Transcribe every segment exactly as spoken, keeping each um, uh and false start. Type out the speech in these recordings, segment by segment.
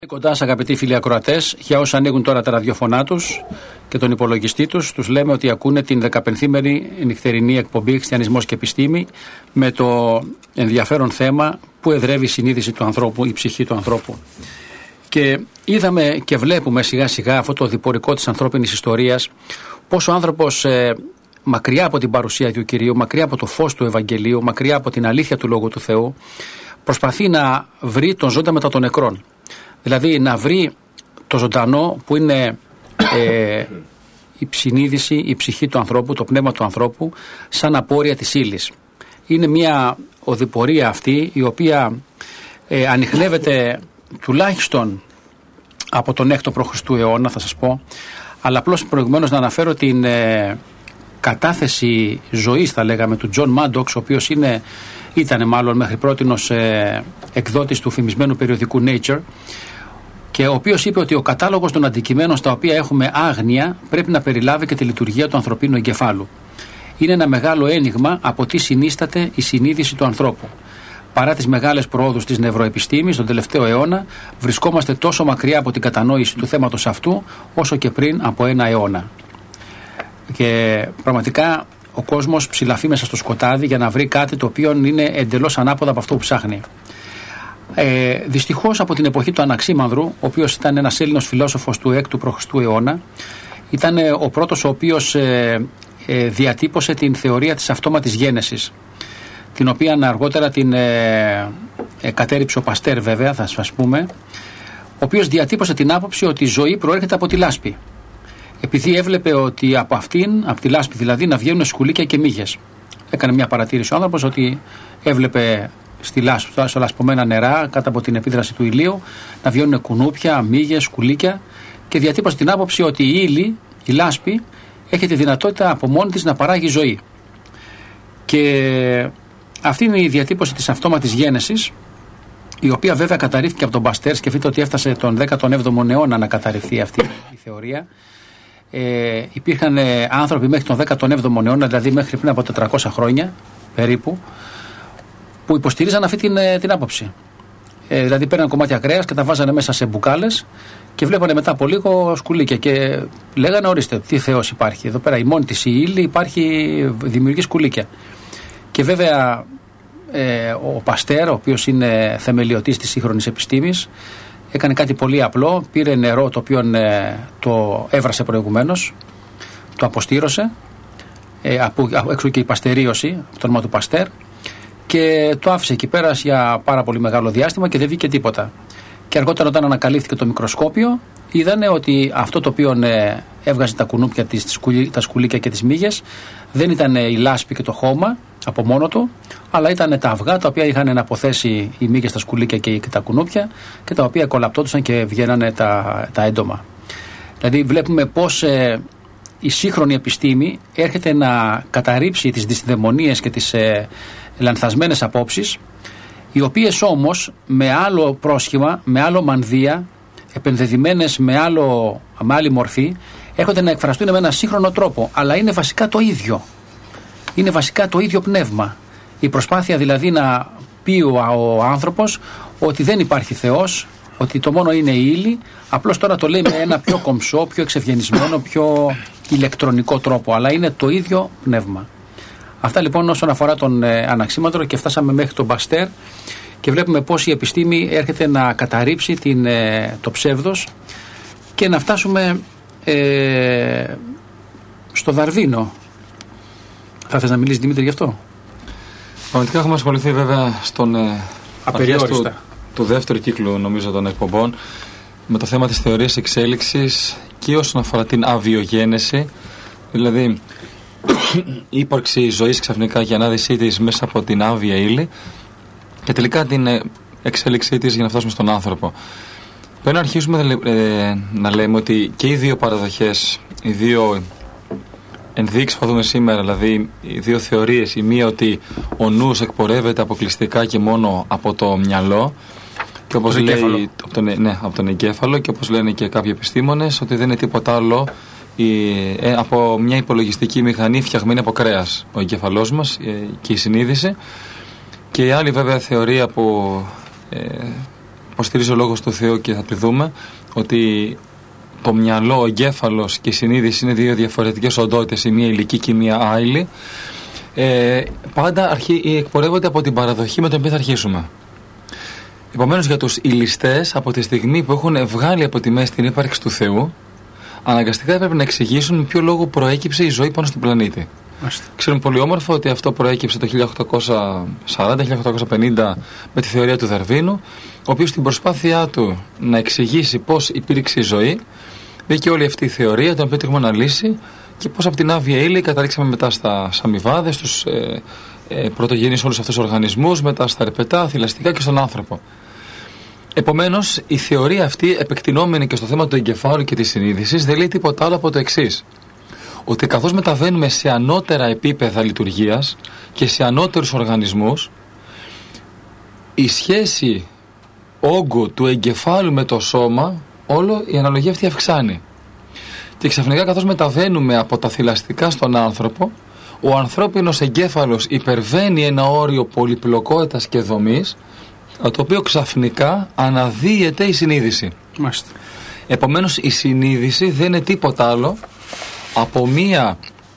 Κοντά σας, αγαπητοί φίλοι ακροατές, για όσους ανοίγουν τώρα τα ραδιοφωνά τους και τον υπολογιστή τους, τους λέμε ότι ακούνε την δεκαπενθήμερη νυχτερινή εκπομπή Χριστιανισμός και Επιστήμη με το ενδιαφέρον θέμα που εδρεύει η συνείδηση του ανθρώπου, η ψυχή του ανθρώπου. Και είδαμε και βλέπουμε σιγά σιγά αυτό το διπορικό της ανθρώπινης ιστορίας, πώς ο άνθρωπος ε, μακριά από την παρουσία του Κυρίου, μακριά από το φως του Ευαγγελίου, μακριά από την αλήθεια του Λόγου του Θεού, προσπαθεί να βρει τον ζώντα μετά των νεκρών. Δηλαδή να βρει το ζωντανό που είναι ε, η συνείδηση, η ψυχή του ανθρώπου, το πνεύμα του ανθρώπου, σαν απόρρια της ύλης. Είναι μια οδηπορία αυτή η οποία ε, ανιχνεύεται τουλάχιστον από τον έκτο προ Χριστού αιώνα, θα σας πω, αλλά απλώς προηγουμένως να αναφέρω την ε, κατάθεση ζωής, θα λέγαμε, του Τζον Μάντοξ, ο οποίος είναι, ήταν μάλλον μέχρι πρότινος ε, εκδότης του φημισμένου περιοδικού Nature, και ο οποίος είπε ότι ο κατάλογος των αντικειμένων στα οποία έχουμε άγνοια πρέπει να περιλάβει και τη λειτουργία του ανθρωπίνου εγκεφάλου. Είναι ένα μεγάλο ένιγμα από τι συνίσταται η συνείδηση του ανθρώπου. Παρά τις μεγάλες προόδους της νευροεπιστήμης τον τελευταίο αιώνα, βρισκόμαστε τόσο μακριά από την κατανόηση του θέματος αυτού, όσο και πριν από ένα αιώνα. Και πραγματικά ο κόσμος ψηλαφεί μέσα στο σκοτάδι για να βρει κάτι το οποίο είναι εντελώς ανάποδα από αυτό που ψάχνει. Ε, δυστυχώς από την εποχή του Αναξίμανδρου, ο οποίος ήταν ένας Έλληνος φιλόσοφος του έκτου προ Χριστού αιώνα, ήταν ε, ο πρώτος ο οποίος ε, ε, διατύπωσε την θεωρία της αυτόματης γένεσης, την οποία αργότερα την ε, ε, κατέριψε ο Παστέρ, βέβαια, θα σας πούμε, ο οποίος διατύπωσε την άποψη ότι η ζωή προέρχεται από τη λάσπη, επειδή έβλεπε ότι από αυτήν, από τη λάσπη δηλαδή, να βγαίνουν σκουλίκια και μύγες. Έκανε μια παρατήρηση ο άνθρωπος ότι έβλεπε στη λάσπη, στα λασπωμένα νερά, κάτω από την επίδραση του ηλίου, να βγαίνουν κουνούπια, μύγες, σκουλίκια, και διατύπωσε την άποψη ότι η ύλη, η λάσπη, έχει τη δυνατότητα από μόνη της να παράγει ζωή. Και αυτή είναι η διατύπωση της αυτόματης γένεσης, η οποία βέβαια καταρρίφθηκε από τον Παστέρ. Σκεφτείτε ότι έφτασε τον δέκατον έβδομο αιώνα να καταρριφθεί αυτή η θεωρία. Ε, υπήρχαν ε, άνθρωποι μέχρι τον δέκατον έβδομο αιώνα, δηλαδή μέχρι πριν από τετρακόσια χρόνια περίπου, που υποστηρίζαν αυτή την, την άποψη. Ε, δηλαδή παίρναν κομμάτια κρέας και τα βάζανε μέσα σε μπουκάλες και βλέπανε μετά από λίγο σκουλίκια και λέγανε, ορίστε, τι Θεός υπάρχει εδώ πέρα, η μόνη της η ύλη υπάρχει, δημιουργεί σκουλίκια. Και βέβαια ε, ο Παστέρ, ο οποίος είναι θεμελιωτής της σύγχρονης επιστήμης, έκανε κάτι πολύ απλό. Πήρε νερό το οποίο ε, το έβρασε προηγουμένως, το αποστήρωσε, ε, από, έξω και η παστερίωση, από το όνομα του Παστέρ, και το άφησε εκεί πέρα για πάρα πολύ μεγάλο διάστημα και δεν βγήκε τίποτα. Και αργότερα, όταν ανακαλύφθηκε το μικροσκόπιο, είδανε ότι αυτό το οποίο ε, έβγαζε τα κουνούπια, τις, τα σκουλίκια και τις μύγες, δεν ήταν η λάσπη και το χώμα από μόνο του, αλλά ήταν τα αυγά τα οποία είχαν να αποθέσει οι μύγες, τα σκουλίκια και, και τα κουνούπια, και τα οποία κολαπτόντουσαν και βγαίνανε τα, τα έντομα. Δηλαδή βλέπουμε πως ε, η σύγχρονη επιστήμη έρχεται να καταρρύψει τις δυσδαιμονίες και τις ε, λανθασμένες απόψεις, οι οποίες όμως με άλλο πρόσχημα, με άλλο μανδύα, επενδεδημένες με, άλλο, με άλλη μορφή, έρχονται να εκφραστούν με ένα σύγχρονο τρόπο, αλλά είναι βασικά το ίδιο. Είναι βασικά το ίδιο πνεύμα. Η προσπάθεια δηλαδή να πει ο, ο άνθρωπος ότι δεν υπάρχει Θεός, ότι το μόνο είναι η ύλη, απλώς τώρα το λέει με ένα πιο κομψό, πιο εξευγενισμένο, πιο ηλεκτρονικό τρόπο, αλλά είναι το ίδιο πνεύμα. Αυτά λοιπόν όσον αφορά τον ε, Αναξίμανδρο, και φτάσαμε μέχρι τον Παστέρ και βλέπουμε πώς η επιστήμη έρχεται να καταρρύψει την, ε, το ψεύδος και να φτάσουμε ε, στο Δαρβίνο. Θα θες να μιλήσεις, Δημήτρη, γι' αυτό? Πραγματικά έχουμε ασχοληθεί βέβαια στον ε, αρχές του, του δεύτερου κύκλου, νομίζω, των εκπομπών με το θέμα της θεωρίας εξέλιξης και όσον αφορά την αβιογένεση, δηλαδή η ύπαρξη ζωής ξαφνικά και η ανάδυσή της μέσα από την άβια ύλη, και τελικά την εξέλιξή της για να φτάσουμε στον άνθρωπο. Πρέπει να αρχίσουμε ε, να λέμε ότι και οι δύο παραδοχές, οι δύο ενδείξεις που θα δούμε σήμερα, δηλαδή οι δύο θεωρίες, η μία ότι ο νους εκπορεύεται αποκλειστικά και μόνο από το μυαλό, και όπως λέει, από τον, ναι, από τον εγκέφαλο, και όπως λένε και κάποιοι επιστήμονες, ότι δεν είναι τίποτα άλλο η, ε, από μια υπολογιστική μηχανή φτιαγμένη από κρέας ο εγκέφαλός μας ε, και η συνείδηση. Και η άλλη βέβαια θεωρία που, ε, που υποστηρίζει ο λόγος του Θεού και θα τη δούμε, ότι το μυαλό, ο εγκέφαλος και η συνείδηση είναι δύο διαφορετικές οντότητες, η μία υλική και η μία άειλη. Ε, πάντα αρχί, εκπορεύονται από την παραδοχή με την οποία θα αρχίσουμε. Επομένως, για τους ηλιστές, από τη στιγμή που έχουν βγάλει από τη μέση την ύπαρξη του Θεού, αναγκαστικά έπρεπε να εξηγήσουν με ποιο λόγο προέκυψε η ζωή πάνω στον πλανήτη. Μάλιστα. Ξέρουμε πολύ όμορφα ότι αυτό προέκυψε το χίλια οκτακόσια σαράντα χίλια οκτακόσια πενήντα με τη θεωρία του Δαρβίνου, ο οποίος στην προσπάθειά του να εξηγήσει πώς υπήρξε η ζωή, μπήκε όλη αυτή η θεωρία, την οποία έχουμε αναλύσει, και πώς από την άβια ύλη καταλήξαμε μετά στα αμοιβάδες, στους ε, ε, πρωτογενείς όλους αυτούς τους οργανισμούς, μετά στα ερπετά, θηλαστικά και στον άνθρωπο. Επομένως, η θεωρία αυτή, επεκτηνόμενη και στο θέμα του εγκεφάλου και της συνείδησης, δεν λέει τίποτα άλλο από το εξής: ότι καθώς μεταβαίνουμε σε ανώτερα επίπεδα λειτουργίας και σε ανώτερους οργανισμούς, η σχέση όγκου του εγκεφάλου με το σώμα, όλο η αναλογία αυτή αυξάνει. Και ξαφνικά, καθώς μεταβαίνουμε από τα θηλαστικά στον άνθρωπο, ο ανθρώπινος εγκέφαλος υπερβαίνει ένα όριο πολυπλοκότητας και δομής, το οποίο ξαφνικά αναδύεται η συνείδηση. Μάλιστα. Επομένως, η συνείδηση δεν είναι τίποτα άλλο από, μία,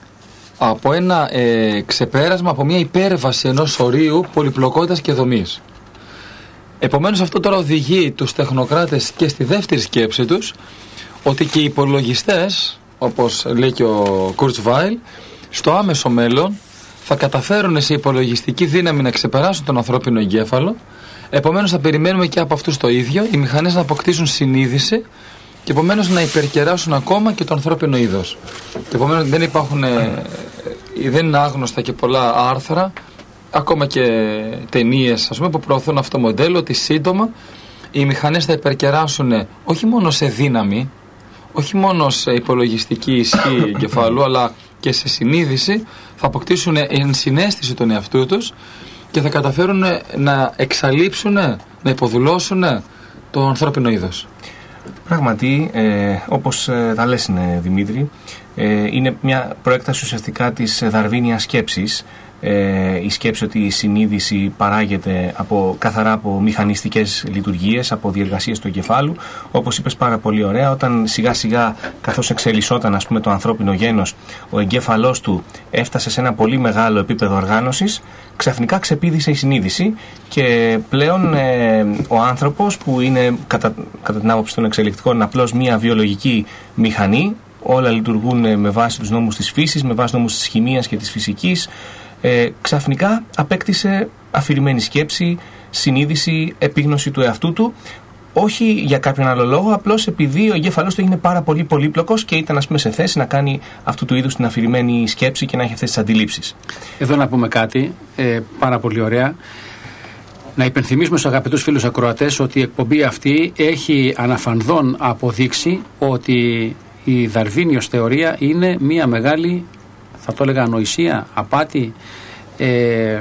από ένα ε, ξεπέρασμα, από μια υπέρβαση ενός ορίου πολυπλοκότητας και δομής. Επομένως, αυτό τώρα οδηγεί τους τεχνοκράτες και στη δεύτερη σκέψη τους, ότι και οι υπολογιστές, όπως λέει και ο Kurzweil, στο άμεσο μέλλον θα καταφέρουν σε υπολογιστική δύναμη να ξεπεράσουν τον ανθρώπινο εγκέφαλο. Επομένως, θα περιμένουμε και από αυτούς το ίδιο, οι μηχανές να αποκτήσουν συνείδηση και επομένως να υπερκεράσουν ακόμα και το ανθρώπινο είδος. Και επομένως δεν υπάρχουν, ε, δεν είναι άγνωστα και πολλά άρθρα, ακόμα και ταινίες, ας πούμε, που προωθούν αυτό το μοντέλο, ότι σύντομα οι μηχανές θα υπερκεράσουν όχι μόνο σε δύναμη, όχι μόνο σε υπολογιστική ισχύ εγκεφάλου, αλλά και σε συνείδηση, θα αποκτήσουν ενσυναίσθηση τον εαυτού τους και θα καταφέρουν να εξαλείψουν, να υποδουλώσουν το ανθρώπινο είδος. Πράγματι, ε, όπως ε, τα λες, είναι, Δημήτρη, ε, είναι μια προέκταση ουσιαστικά της δαρβίνιας σκέψης. Ε, η σκέψη ότι η συνείδηση παράγεται από, καθαρά από μηχανιστικές λειτουργίες, από διεργασίες του εγκεφάλου. Όπως είπες πάρα πολύ ωραία, όταν σιγά σιγά, καθώς εξελισσόταν, ας πούμε, το ανθρώπινο γένος, ο εγκέφαλός του έφτασε σε ένα πολύ μεγάλο επίπεδο οργάνωσης, ξαφνικά ξεπήδησε η συνείδηση και πλέον ε, ο άνθρωπος, που είναι κατά, κατά την άποψη των εξελικτικών απλώς μια βιολογική μηχανή, όλα λειτουργούν με βάση τους νόμους της φύσης, με βάση τους νόμους της χημείας και της φυσικής, Ε, ξαφνικά απέκτησε αφηρημένη σκέψη, συνείδηση, επίγνωση του εαυτού του, όχι για κάποιον άλλο λόγο, απλώς επειδή ο εγκέφαλός του έγινε πάρα πολύ πολύπλοκος και ήταν, ας πούμε, σε θέση να κάνει αυτού του είδους την αφηρημένη σκέψη και να έχει αυτές τις αντιλήψεις. Εδώ να πούμε κάτι ε, πάρα πολύ ωραία. Να υπενθυμίσουμε στους αγαπητούς φίλους ακροατές ότι η εκπομπή αυτή έχει αναφανδόν αποδείξει ότι η Δαρβίνιος θεωρία είναι μια μεγάλη, θα το έλεγα, ανοησία, απάτη. Ε,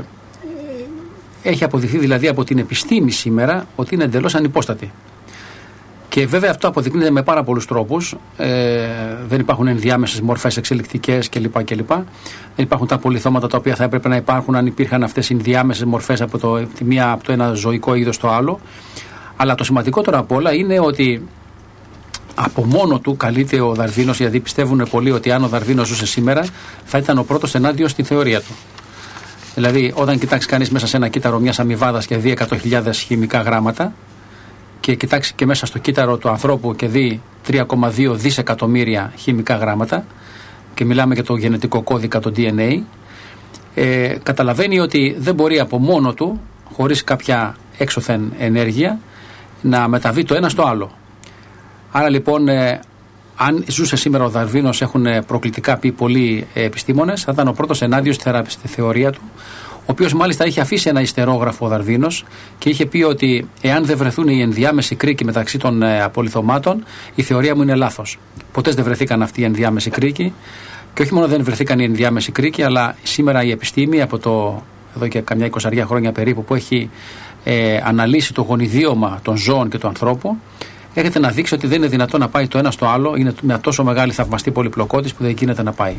έχει αποδειχθεί δηλαδή από την επιστήμη σήμερα ότι είναι εντελώς ανυπόστατη. Και βέβαια αυτό αποδεικνύεται με πάρα πολλούς τρόπους. Ε, δεν υπάρχουν ενδιάμεσες μορφές εξελικτικές κλπ. κλπ. Δεν υπάρχουν τα πολυθώματα τα οποία θα έπρεπε να υπάρχουν αν υπήρχαν αυτές οι ενδιάμεσες μορφές από το, τη μία, από το ένα ζωικό είδος στο άλλο. Αλλά το σημαντικότερο απ' όλα είναι ότι από μόνο του καλείται ο Δαρβίνος, γιατί πιστεύουν πολλοί ότι αν ο Δαρβίνος ζούσε σήμερα θα ήταν ο πρώτος ενάντια στη θεωρία του. Δηλαδή, όταν κοιτάξει κανείς μέσα σε ένα κύτταρο μιας αμοιβάδας και δει εκατό χιλιάδες χημικά γράμματα, και κοιτάξει και μέσα στο κύτταρο του ανθρώπου και δει τρία κόμμα δύο δισεκατομμύρια χημικά γράμματα, και μιλάμε για το γενετικό κώδικα, το ντι εν έι, ε, καταλαβαίνει ότι δεν μπορεί από μόνο του, χωρίς κάποια έξωθεν ενέργεια, να μεταβεί το ένα στο άλλο. Άρα λοιπόν, ε, αν ζούσε σήμερα ο Δαρβίνος, έχουν προκλητικά πει πολλοί επιστήμονες, θα ήταν ο πρώτος ενάντιος στη, στη θεωρία του, ο οποίος μάλιστα είχε αφήσει ένα ιστερόγραφο ο Δαρβίνος και είχε πει ότι εάν δεν βρεθούν οι ενδιάμεσοι κρίκοι μεταξύ των ε, απολιθωμάτων, η θεωρία μου είναι λάθος. Ποτέ δεν βρεθήκαν αυτοί οι ενδιάμεσοι κρίκοι, και όχι μόνο δεν βρεθήκαν οι ενδιάμεσοι κρίκοι, αλλά σήμερα η επιστήμη, από το εδώ και καμιά εικοσαριά χρόνια περίπου, που έχει ε, αναλύσει το γονιδίωμα των ζώων και του ανθρώπου, έχετε να δείξει ότι δεν είναι δυνατόν να πάει το ένα στο άλλο, είναι μια τόσο μεγάλη θαυμαστή πολυπλοκότης που δεν γίνεται να πάει.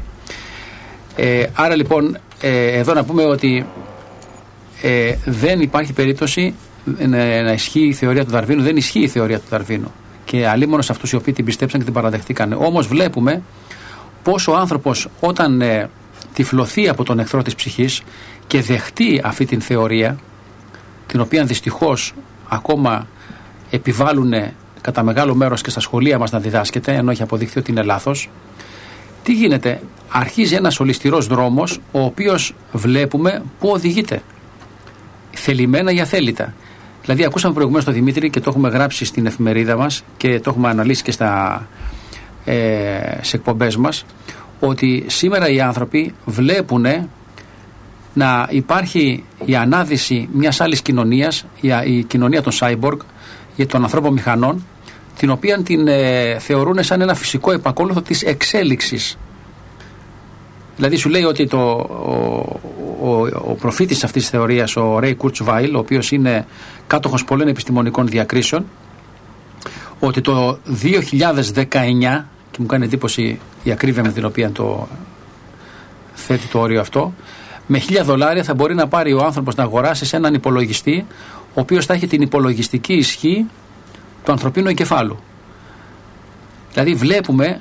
Ε, άρα λοιπόν, ε, εδώ να πούμε ότι ε, δεν υπάρχει περίπτωση να, να ισχύει η θεωρία του Δαρβίνου. Δεν ισχύει η θεωρία του Δαρβίνου. Και αλίμονο σε αυτούς οι οποίοι την πιστέψαν και την παραδεχτήκαν. Όμως βλέπουμε πως ο άνθρωπος όταν ε, τυφλωθεί από τον εχθρό της ψυχής και δεχτεί αυτή την θεωρία, την οποία δυστυχώς ακόμα επιβάλλουν κατά μεγάλο μέρος και στα σχολεία μας να διδάσκεται, ενώ έχει αποδειχθεί ότι είναι λάθος, τι γίνεται? Αρχίζει ένας ολισθηρός δρόμος, ο οποίος βλέπουμε πού οδηγείται. Θελημένα ή αθέλητα. Δηλαδή, ακούσαμε προηγουμένως τον Δημήτρη και το έχουμε γράψει στην εφημερίδα μας και το έχουμε αναλύσει και στα, ε, σε εκπομπές μας, ότι σήμερα οι άνθρωποι βλέπουν να υπάρχει η ανάδυση μιας άλλης κοινωνίας, η, η κοινωνία των cyborg, των ανθρώπων μηχανών, την οποία την ε, θεωρούν σαν ένα φυσικό επακόλουθο της εξέλιξης. Δηλαδή σου λέει ότι το, ο, ο, ο προφήτης αυτής της θεωρίας, ο Ρέι Κουρτσβάιλ, ο οποίος είναι κάτοχος πολλών επιστημονικών διακρίσεων, ότι το δύο χιλιάδες δεκαεννιά, και μου κάνει εντύπωση η ακρίβεια με την οποία το θέτει το όριο αυτό, με χίλια δολάρια θα μπορεί να πάρει ο άνθρωπος να αγοράσει σε έναν υπολογιστή, ο οποίος θα έχει την υπολογιστική ισχύ του ανθρωπίνου εγκεφάλου. Δηλαδή βλέπουμε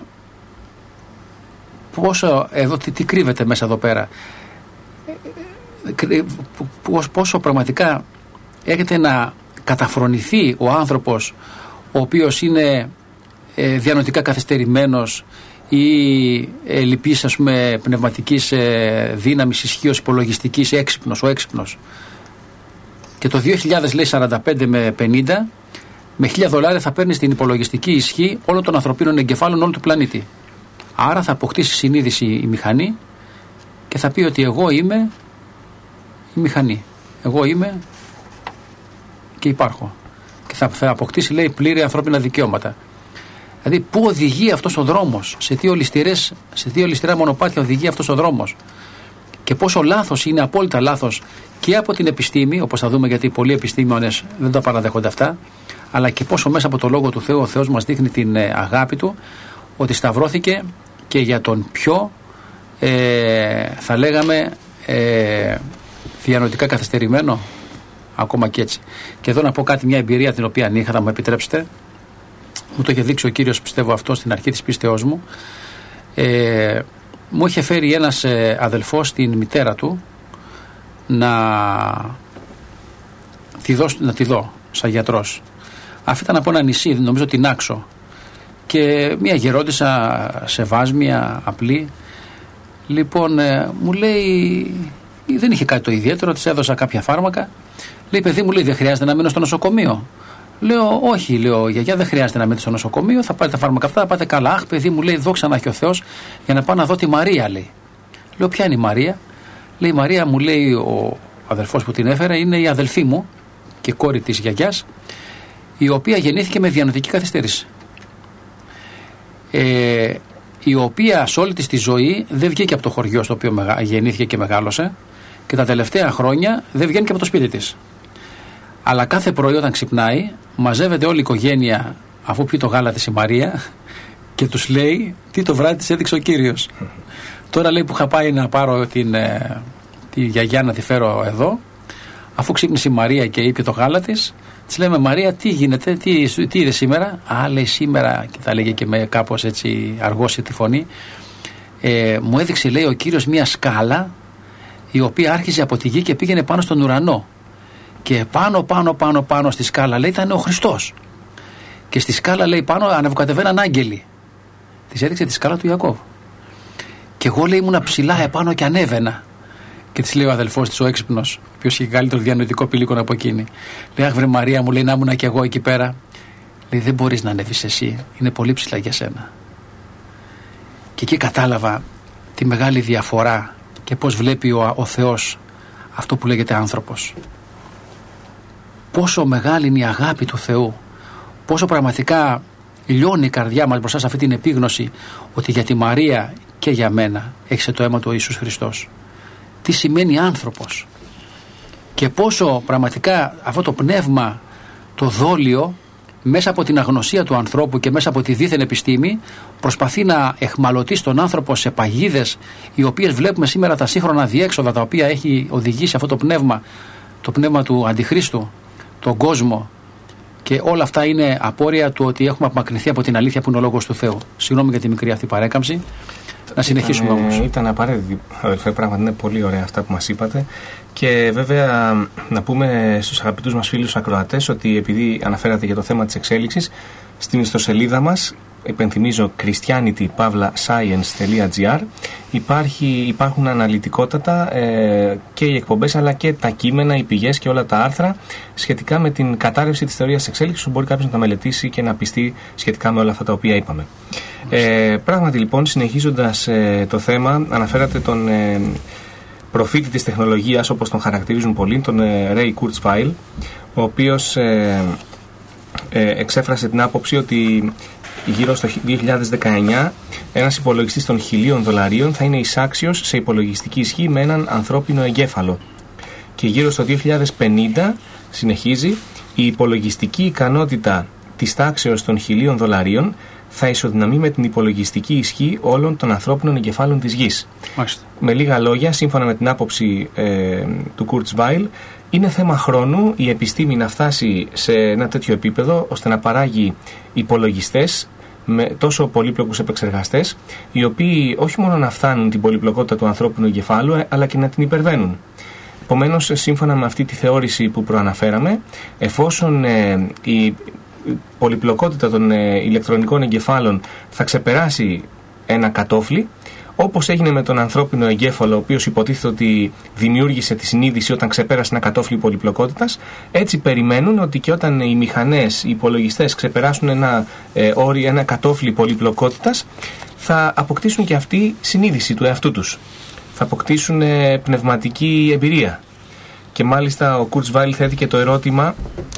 πόσο, εδώ, τι, τι κρύβεται μέσα εδώ πέρα, πόσο πραγματικά έρχεται να καταφρονηθεί ο άνθρωπος ο οποίος είναι ε, διανοητικά καθυστερημένος ή ε, λυπής, ας πούμε, πνευματικής ε, δύναμης, ισχύως υπολογιστικής, έξυπνος, ο έξυπνος. Και το δύο χιλιάδες λέει σαράντα πέντε με πενήντα, με χίλια δολάρια θα παίρνει την υπολογιστική ισχύ όλων των ανθρωπίνων εγκεφάλων όλου του πλανήτη. Άρα θα αποκτήσει συνείδηση η μηχανή και θα πει ότι εγώ είμαι η μηχανή. Εγώ είμαι και υπάρχω. Και θα, θα αποκτήσει, λέει, πλήρη ανθρώπινα δικαιώματα. Δηλαδή, πού οδηγεί αυτός ο δρόμος, σε τι ολισθηρές, σε τι ολισθηρά μονοπάτια οδηγεί αυτός ο δρόμος. Και πόσο λάθος είναι, απόλυτα λάθος, και από την επιστήμη, όπως θα δούμε, γιατί πολλοί επιστήμονες δεν τα παραδέχονται αυτά, αλλά και πόσο μέσα από το Λόγο του Θεού ο Θεός μας δείχνει την ε, αγάπη του, ότι σταυρώθηκε και για τον πιο, ε, θα λέγαμε, ε, διανοητικά καθυστερημένο, ακόμα και έτσι. Και εδώ να πω κάτι, μια εμπειρία την οποία είχα, θα μου επιτρέψετε. Μου το είχε δείξει ο Κύριος, πιστεύω, αυτό στην αρχή της πίστεώς μου. Ε, μου είχε φέρει ένας ε, αδελφός την μητέρα του να τη δω, να τη δω σαν γιατρός. Αυτή ήταν από ένα νησί, νομίζω την Άξο. Και μια γερόντισσα σε βάσμια, απλή. Λοιπόν, ε, μου λέει, δεν είχε κάτι το ιδιαίτερο, της έδωσα κάποια φάρμακα. Λέει, παιδί μου, λέει, δεν χρειάζεται να μείνω στο νοσοκομείο. Λέω, όχι, λέω, γιαγιά, δεν χρειάζεται να μείνετε στο νοσοκομείο, θα πάρετε τα φάρμακα αυτά, θα πάτε καλά. Αχ, παιδί μου, λέει, δόξα να έχει ο Θεός, για να πάω να δω τη Μαρία, λέει. Λέω, ποια είναι η Μαρία? Λέει, η Μαρία, μου λέει ο αδελφός που την έφερε, είναι η αδελφή μου και κόρη της γιαγιάς, η οποία γεννήθηκε με διανοητική καθυστέρηση. Ε, η οποία σε όλη της τη ζωή δεν βγήκε από το χωριό στο οποίο γεννήθηκε και μεγάλωσε, και τα τελευταία χρόνια δεν βγαίνει και από το σπίτι της. Αλλά κάθε πρωί όταν ξυπνάει, μαζεύεται όλη η οικογένεια, αφού πιει το γάλα της η Μαρία, και τους λέει τι το βράδυ της έδειξε ο Κύριος. Τώρα, λέει, που είχα πάει να πάρω την, ε, τη γιαγιά να τη φέρω εδώ, αφού ξύπνησε η Μαρία και είπε το γάλα της, της λέμε, Μαρία, τι γίνεται, τι, τι είδε σήμερα? Α, λέει, σήμερα, και τα λέγε και με κάπως έτσι αργόσυτη φωνή, ε, μου έδειξε, λέει, ο Κύριος μια σκάλα, η οποία άρχιζε από τη γη και πήγαινε πάνω στον ουρανό. Και πάνω, πάνω, πάνω, πάνω στη σκάλα, λέει, ήταν ο Χριστός. Και στη σκάλα, λέει, πάνω ανεβοκατεβαίναν άγγελοι. Της έδειξε τη σκάλα του Ιακώβ. Και εγώ, λέει, ήμουνα ψηλά επάνω και ανέβαινα. Και της λέει ο αδελφός της, ο έξυπνος, ο οποίος είχε καλύτερο διανοητικό πηλίκον από εκείνη. Λέει, αχ, βρε Μαρία, μου λέει, να ήμουνα κι εγώ εκεί πέρα. Λέει, δεν μπορείς να ανέβεις εσύ. Είναι πολύ ψηλά για σένα. Και εκεί κατάλαβα τη μεγάλη διαφορά και πώς βλέπει ο, ο Θεός αυτό που λέγεται άνθρωπος. Πόσο μεγάλη είναι η αγάπη του Θεού, πόσο πραγματικά λιώνει η καρδιά μας μπροστά σε αυτή την επίγνωση ότι για τη Μαρία και για μένα έχισε το αίμα του ο Ιησούς Χριστός. Τι σημαίνει άνθρωπος και πόσο πραγματικά αυτό το πνεύμα, το δόλιο, μέσα από την αγνωσία του ανθρώπου και μέσα από τη δίθεν επιστήμη, προσπαθεί να εχμαλωτεί τον άνθρωπο σε παγίδες, οι οποίες βλέπουμε σήμερα τα σύγχρονα διέξοδα τα οποία έχει οδηγήσει αυτό το πνεύμα, το πνεύμα του Αντιχρίστου, τον κόσμο. Και όλα αυτά είναι απόρρια του ότι έχουμε απομακρυνθεί από την αλήθεια που είναι ο λόγος του Θεού. Συγγνώμη για τη μικρή αυτή παρέκαμψη. Να συνεχίσουμε ήταν, όμως. Ήταν απαραίτητη, αδελφέ, πράγματι είναι πολύ ωραία αυτά που μας είπατε. Και βέβαια να πούμε στους αγαπητούς μας φίλους ακροατές ότι επειδή αναφέρατε για το θέμα της εξέλιξης, στην ιστοσελίδα μας, υπενθυμίζω christianity dash science dot gr, υπάρχει, υπάρχουν αναλυτικότατα ε, και οι εκπομπές αλλά και τα κείμενα, οι πηγές και όλα τα άρθρα σχετικά με την κατάρρευση της θεωρίας της εξέλιξης, που μπορεί κάποιος να τα μελετήσει και να πιστεί σχετικά με όλα αυτά τα οποία είπαμε. Ε, πράγματι λοιπόν, συνεχίζοντας ε, το θέμα, αναφέρατε τον ε, προφήτη της τεχνολογίας, όπως τον χαρακτηρίζουν πολλοί, τον ε, Ray Kurzweil, ο οποίος ε, ε, εξέφρασε την άποψη ότι γύρω στο δύο χιλιάδες δεκαεννιά ένας υπολογιστής των χιλίων δολαρίων θα είναι εισάξιος σε υπολογιστική ισχύ με έναν ανθρώπινο εγκέφαλο. Και γύρω στο δύο χιλιάδες πενήντα, συνεχίζει, η υπολογιστική ικανότητα της τάξεως των χιλίων δολαρίων θα ισοδυναμεί με την υπολογιστική ισχύ όλων των ανθρώπινων εγκεφάλων της γης. Μάλιστα. Με λίγα λόγια, σύμφωνα με την άποψη ε, του Kurzweil, είναι θέμα χρόνου η επιστήμη να φτάσει σε ένα τέτοιο επίπεδο ώστε να παράγει υπολογιστές με τόσο πολύπλοκους επεξεργαστές, οι οποίοι όχι μόνο να φτάνουν την πολυπλοκότητα του ανθρώπινου εγκεφάλου, αλλά και να την υπερβαίνουν. Επομένως, σύμφωνα με αυτή τη θεώρηση που προαναφέραμε, εφόσον ε, η πολυπλοκότητα των ε, ηλεκτρονικών εγκεφάλων θα ξεπεράσει ένα κατόφλι, όπως έγινε με τον ανθρώπινο εγκέφαλο, ο οποίος υποτίθεται ότι δημιούργησε τη συνείδηση όταν ξεπέρασε ένα κατόφλι πολυπλοκότητας, έτσι περιμένουν ότι και όταν οι μηχανές, οι υπολογιστές ξεπεράσουν ένα, ε, όρι, ένα κατόφλι πολυπλοκότητας, θα αποκτήσουν και αυτοί συνείδηση του εαυτού τους. Θα αποκτήσουν ε, πνευματική εμπειρία. Και μάλιστα ο Kurzweil θέτει και το ερώτημα,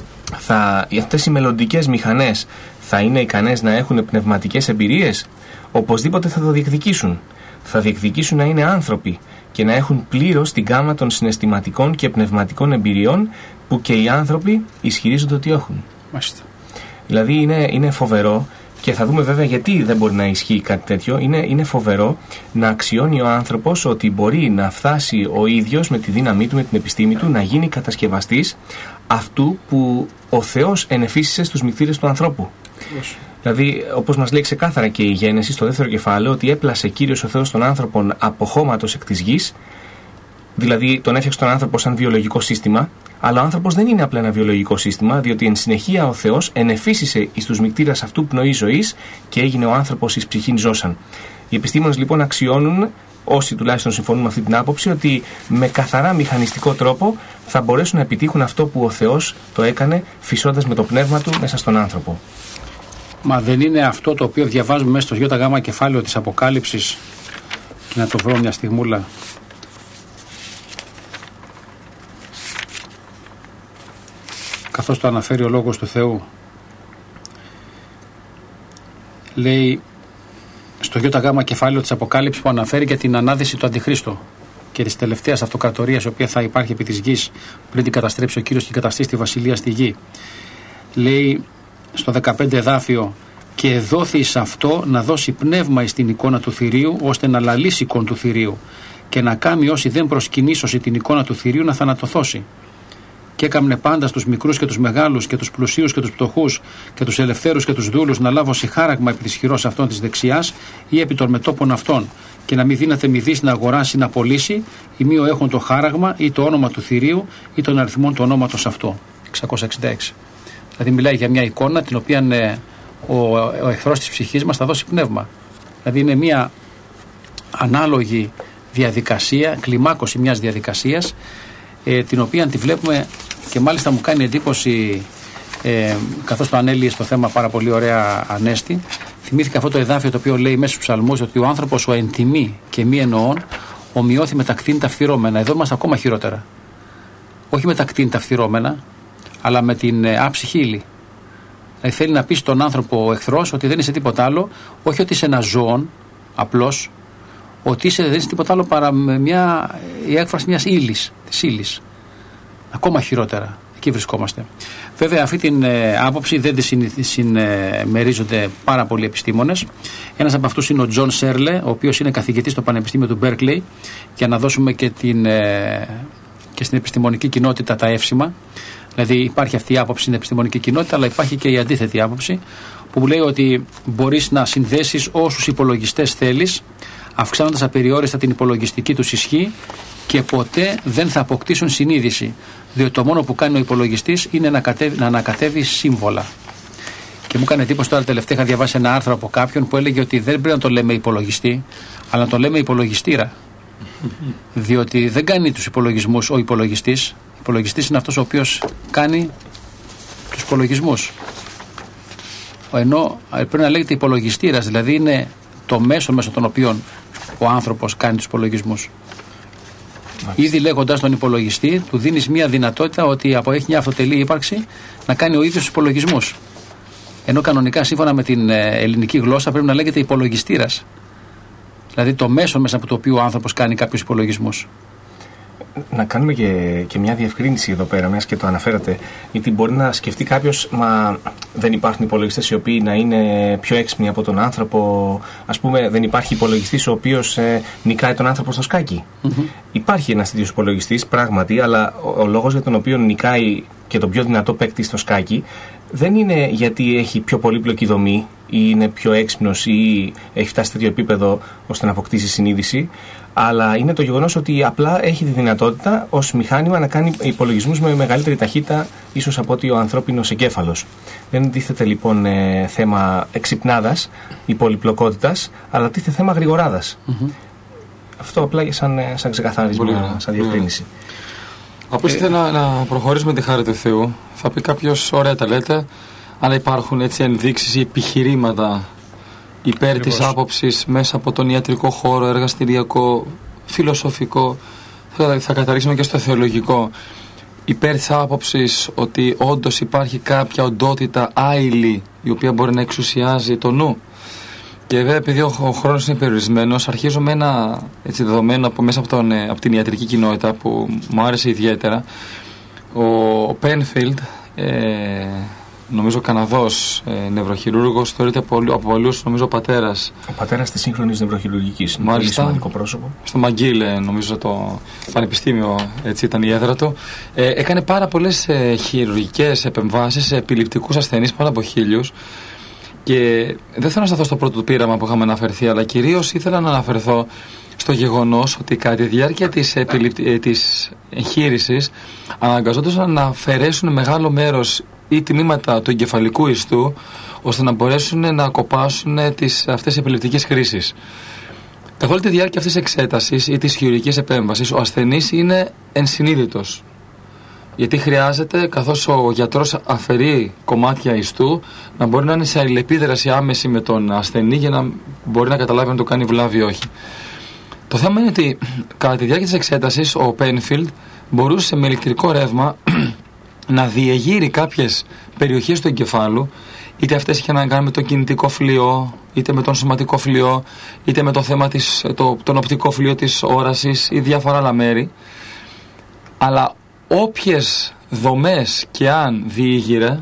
θα, αυτές οι μελλοντικές μηχανές θα είναι ικανές να έχουν πνευματικές εμπειρίες? Οπωσδήποτε θα το διεκδικήσουν. Θα διεκδικήσουν να είναι άνθρωποι και να έχουν πλήρως την γάμα των συναισθηματικών και πνευματικών εμπειριών που και οι άνθρωποι ισχυρίζονται ότι έχουν. Μάλιστα. Δηλαδή είναι, είναι φοβερό, και θα δούμε βέβαια γιατί δεν μπορεί να ισχύει κάτι τέτοιο. Είναι, είναι φοβερό να αξιώνει ο άνθρωπος ότι μπορεί να φτάσει ο ίδιος με τη δύναμή του, με την επιστήμη του, να γίνει κατασκευαστής αυτού που ο Θεός ενεφύσισε στους μυθήρες του ανθρώπου. Πώς. Δηλαδή, όπως μας λέει ξεκάθαρα και η Γένεση στο δεύτερο κεφάλαιο, ότι έπλασε Κύριος ο Θεός τον άνθρωπον από χώματος εκ της γης, δηλαδή τον έφτιαξε τον άνθρωπο σαν βιολογικό σύστημα, αλλά ο άνθρωπος δεν είναι απλά ένα βιολογικό σύστημα, διότι εν συνεχεία ο Θεός ενεφύσισε εις τους μυκτήρας αυτού πνοή ζωής και έγινε ο άνθρωπος εις ψυχήν ζώσαν. Οι επιστήμονες λοιπόν αξιώνουν, όσοι τουλάχιστον συμφωνούν με αυτή την άποψη, ότι με καθαρά μηχανιστικό τρόπο θα μπορέσουν να επιτύχουν αυτό που ο Θεός το έκανε φυσώντας με το πνεύμα του μέσα στον άνθρωπο. Μα δεν είναι αυτό το οποίο διαβάζουμε μέσα στο ΙΓ κεφάλαιο της Αποκάλυψης? Και να το βρω μια στιγμούλα. Καθώς το αναφέρει ο Λόγος του Θεού. Λέει στο ΙΓ κεφάλαιο της Αποκάλυψης, που αναφέρει για την ανάδυση του Αντιχρίστου και της τελευταίας αυτοκρατορίας, η οποία θα υπάρχει επί της γης πριν την καταστρέψει ο Κύριος και καταστήσει τη βασιλεία στη γη. Λέει στο δεκαπέντε εδάφιο, και δόθη εις αυτό να δώσει πνεύμα εις την εικόνα του θηρίου, ώστε να λαλήσει εικόν του θηρίου, και να κάνει όσοι δεν προσκυνήσωση την εικόνα του θηρίου να θανατωθώσει. Και έκαμνε πάντα στους μικρούς και τους μεγάλους και τους πλουσίους και τους πτωχούς και τους ελευθέρους και τους δούλους να λάβωσι χάραγμα επί της χειρός αυτών της δεξιάς ή επί των μετώπων αυτών, και να μην δύναται μηδής να αγοράσει ή να πωλήσει, ή μη ο έχουν το χάραγμα ή το όνομα του θηρίου ή τον αριθμόν του ονόματος αυτό. εξακόσια εξήντα έξι. Δηλαδή μιλάει για μια εικόνα την οποία ε, ο, ο εχθρός της ψυχής μας θα δώσει πνεύμα. Δηλαδή είναι μια ανάλογη διαδικασία, κλιμάκωση μιας διαδικασίας, ε, την οποία τη βλέπουμε, και μάλιστα μου κάνει εντύπωση, ε, καθώς το ανέλυε στο θέμα πάρα πολύ ωραία Ανέστη, θυμήθηκα αυτό το εδάφιο το οποίο λέει μέσα στους ψαλμούς ότι ο άνθρωπος ο εν τιμή και μη εννοών ομοιώθη με τα κτίνη τα φθυρώμενα. Εδώ είμαστε ακόμα χειρότερα. Όχι με τα κτίνη τα φθυρώμενα, αλλά με την ε, άψυχη ύλη. Δηλαδή θέλει να πει στον άνθρωπο ο εχθρός ότι δεν είσαι τίποτα άλλο, όχι ότι είσαι ένα ζώο απλώς, ότι είσαι, δεν είσαι τίποτα άλλο παρά μια, η έκφραση μιας ύλης, της ύλης. Ακόμα χειρότερα. Εκεί βρισκόμαστε. Βέβαια, αυτή την ε, άποψη δεν τη συμμερίζονται πάρα πολλοί επιστήμονες. Ένας από αυτούς είναι ο Τζον Σέρλε, ο οποίος είναι καθηγητής στο Πανεπιστήμιο του Μπέρκλεϊ, για να δώσουμε και, την, ε, και στην επιστημονική κοινότητα τα εύσημα. Δηλαδή υπάρχει αυτή η άποψη στην επιστημονική κοινότητα, αλλά υπάρχει και η αντίθετη άποψη που λέει ότι μπορείς να συνδέσεις όσους υπολογιστές θέλεις, αυξάνοντας απεριόριστα την υπολογιστική τους ισχύ και ποτέ δεν θα αποκτήσουν συνείδηση, διότι το μόνο που κάνει ο υπολογιστής είναι να, κατέβει, να ανακατεύει σύμβολα. Και μου έκανε εντύπωση τώρα τελευταία, είχα διαβάσει ένα άρθρο από κάποιον που έλεγε ότι δεν πρέπει να το λέμε υπολογιστή, αλλά να το λέμε υπολογιστήρα. Διότι δεν κάνει τους υπολογισμούς ο υπολογιστής. Ο υπολογιστής είναι αυτός ο οποίος κάνει τους υπολογισμούς. Ενώ πρέπει να λέγεται υπολογιστήρας, δηλαδή είναι το μέσο μέσω των οποίων ο άνθρωπος κάνει τους υπολογισμούς. Μάλιστα. Ήδη λέγοντας τον υπολογιστή, του δίνεις μια δυνατότητα ότι από έχει μια αυτοτελή ύπαρξη να κάνει ο ίδιος τους υπολογισμούς. Ενώ κανονικά, σύμφωνα με την ελληνική γλώσσα, πρέπει να λέγεται υπολογιστήρας. Δηλαδή το μέσο μέσα από το οποίο ο άνθρωπος κάνει κάποιους υπολογισμούς. Να κάνουμε και, και μια διευκρίνηση εδώ πέρα, μιας και το αναφέρατε, γιατί μπορεί να σκεφτεί κάποιος, μα δεν υπάρχουν υπολογιστές οι οποίοι να είναι πιο έξυπνοι από τον άνθρωπο. Ας πούμε, δεν υπάρχει υπολογιστής ο οποίος ε, νικάει τον άνθρωπο στο σκάκι. Mm-hmm. Υπάρχει ένας τέτοιος υπολογιστής, πράγματι, αλλά ο, ο λόγος για τον οποίο νικάει και τον πιο δυνατό παίκτη στο σκάκι δεν είναι γιατί έχει πιο πολύπλοκη δομή ή είναι πιο έξυπνος ή έχει φτάσει σε τέτοιο επίπεδο ώστε να αποκτήσει συνείδηση, αλλά είναι το γεγονός ότι απλά έχει τη δυνατότητα ως μηχάνημα να κάνει υπολογισμούς με μεγαλύτερη ταχύτητα ίσως από ότι ο ανθρώπινος εγκέφαλος. Δεν τίθεται λοιπόν ε, θέμα εξυπνάδας ή πολυπλοκότητας, αλλά τίθεται θέμα γρηγοράδας. Mm-hmm. Αυτό απλά σαν, σαν ξεκαθάρισμα, σαν διευκρίνηση. Απλώς ε, ήθελα να, να προχωρήσουμε τη χάρη του Θεού. Θα πει κάποιος, ωραία τα λέτε, αλλά υπάρχουν έτσι ενδείξεις ή επιχειρήματα υπέρ της άποψης μέσα από τον ιατρικό χώρο, εργαστηριακό, φιλοσοφικό, θα, θα καταλήξουμε και στο θεολογικό, υπέρ της άποψης ότι όντως υπάρχει κάποια οντότητα άειλη η οποία μπορεί να εξουσιάζει το νου. Και βέβαια, επειδή ο, ο χρόνος είναι περιορισμένος, αρχίζω με ένα έτσι, δεδομένο από, μέσα από, τον, από την ιατρική κοινότητα που μου άρεσε ιδιαίτερα. Ο Πένφιλντ, ε, νομίζω Καναδός ε, νευροχειρούργος, θεωρείται από, από πολλούς, νομίζω ο πατέρας. Ο πατέρας της σύγχρονης νευροχειρουργικής. Είναι πολύ σημαντικό πρόσωπο. Στο Μαγκίλ, ε, νομίζω το πανεπιστήμιο, έτσι ήταν η έδρα του. Ε, έκανε πάρα πολλές ε, χειρουργικές επεμβάσεις σε επιληπτικούς ασθενείς, πάνω από χίλιους. Και δεν θέλω να σταθώ στο πρώτο πείραμα που είχαμε αναφερθεί, αλλά κυρίως ήθελα να αναφερθώ στο γεγονός ότι κατά τη διάρκεια της, επιληπτ... της εγχείρησης αναγκαζόντουσαν να αφαιρέσουν μεγάλο μέρος ή τμήματα του εγκεφαλικού ιστού ώστε να μπορέσουν να κοπάσουν τις, αυτές τις επιληπτικές χρήσεις. Καθ' όλη τη διάρκεια αυτής της εξέτασης ή της χειρουργικής επέμβασης ο ασθενής είναι ενσυνείδητος. Γιατί χρειάζεται, καθώς ο γιατρός αφαιρεί κομμάτια ιστού, να μπορεί να είναι σε αλληλεπίδραση άμεση με τον ασθενή για να μπορεί να καταλάβει αν το κάνει βλάβη ή όχι. Το θέμα είναι ότι κατά τη διάρκεια της εξέτασης ο Πένφιλντ μπορούσε με ηλεκτρικό ρεύμα να διεγείρει κάποιες περιοχές του εγκεφάλου, είτε αυτές είχαν να κάνουν με το κινητικό φλοιό, είτε με τον σωματικό φλοιό, είτε με το θέμα της, το, τον οπτικό φλοιό της όρασης ή διάφορα άλλα μέρη. Αλλά όποιες δομές και αν διήγηρε,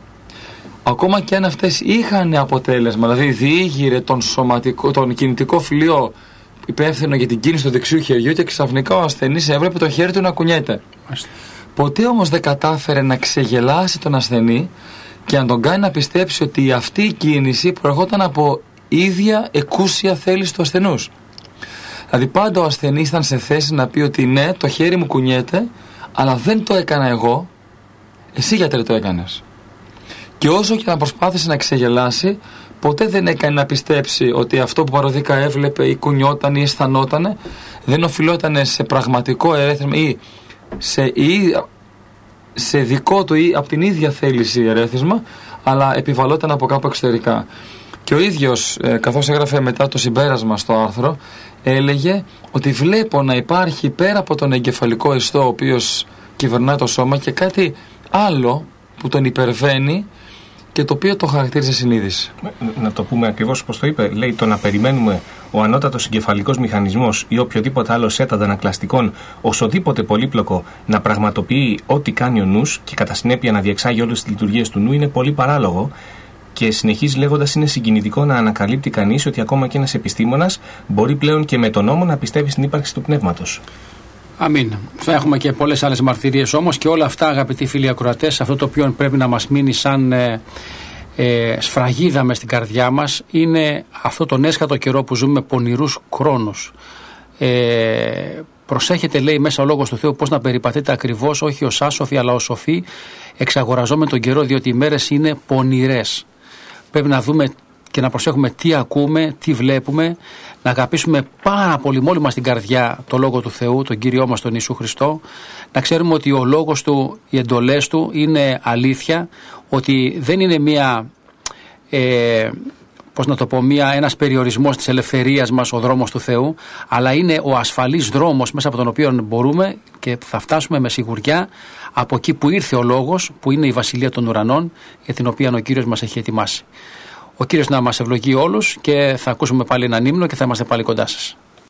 ακόμα και αν αυτές είχαν αποτέλεσμα, δηλαδή διήγηρε τον, σωματικό, τον κινητικό φλοιό υπεύθυνο για την κίνηση του δεξιού χεριού και ξαφνικά ο ασθενής έβλεπε το χέρι του να κουνιέται. Ποτέ όμως δεν κατάφερε να ξεγελάσει τον ασθενή και να τον κάνει να πιστέψει ότι αυτή η κίνηση προερχόταν από ίδια εκούσια θέληση του ασθενούς. Δηλαδή πάντα ο ασθενής ήταν σε θέση να πει ότι ναι, το χέρι μου κουνιέται, αλλά δεν το έκανα εγώ, εσύ γιατρέ το έκανες. Και όσο και να προσπάθησε να ξεγελάσει, ποτέ δεν έκανε να πιστέψει ότι αυτό που παροδίκα έβλεπε ή κουνιόταν ή αισθανόταν δεν οφειλόταν σε πραγματικό ερέθισμα ή σε, ή σε δικό του ή από την ίδια θέληση ερέθισμα, αλλά επιβαλόταν από κάπου εξωτερικά. Και ο ίδιος, ε, καθώς έγραφε μετά το συμπέρασμα στο άρθρο, έλεγε ότι βλέπω να υπάρχει πέρα από τον εγκεφαλικό ιστό ο οποίος κυβερνά το σώμα και κάτι άλλο που τον υπερβαίνει και το οποίο το χαρακτήριζε συνείδηση. Να το πούμε ακριβώς όπως το είπε. Λέει το να περιμένουμε ο ανώτατος εγκεφαλικός μηχανισμός ή οποιοδήποτε άλλο σετ αντανακλαστικών, οσοδήποτε πολύπλοκο, να πραγματοποιεί ό,τι κάνει ο νους και κατά συνέπεια να διεξάγει όλες τις λειτουργίες του νου είναι πολύ παράλογο. Και συνεχίζει λέγοντας, είναι συγκινητικό να ανακαλύπτει κανείς ότι ακόμα και ένας επιστήμονας μπορεί πλέον και με τον νόμο να πιστεύει στην ύπαρξη του πνεύματος. Αμήν. Θα έχουμε και πολλές άλλες μαρτυρίες όμως, και όλα αυτά, αγαπητοί φίλοι ακροατές, αυτό το οποίο πρέπει να μας μείνει σαν ε, ε, σφραγίδα μες στην καρδιά μας είναι αυτό τον έσχατο καιρό που ζούμε, πονηρούς χρόνους. Ε, προσέχετε, λέει μέσα ο Λόγος του Θεού, πώς να περιπατείτε ακριβώς, όχι ως άσοφοι αλλά ως σοφοί, εξαγοραζόμενοι τον καιρό, διότι οι μέρες είναι πονηρές. Πρέπει να δούμε και να προσέχουμε τι ακούμε, τι βλέπουμε, να αγαπήσουμε πάρα πολύ μόλι μας την καρδιά το Λόγο του Θεού, τον Κύριό μας τον Ιησού Χριστό, να ξέρουμε ότι ο Λόγος Του, οι εντολές Του είναι αλήθεια, ότι δεν είναι μία, ε, πώς να το πω, μία, ένας περιορισμός της ελευθερίας μας ο δρόμος του Θεού, αλλά είναι ο ασφαλής δρόμος μέσα από τον οποίο μπορούμε και θα φτάσουμε με σιγουριά από εκεί που ήρθε ο Λόγος, που είναι η Βασιλεία των Ουρανών, για την οποία ο Κύριος μας έχει ετοιμάσει. Ο Κύριος να μας ευλογεί όλους, και θα ακούσουμε πάλι έναν ύμνο και θα είμαστε πάλι κοντά σας.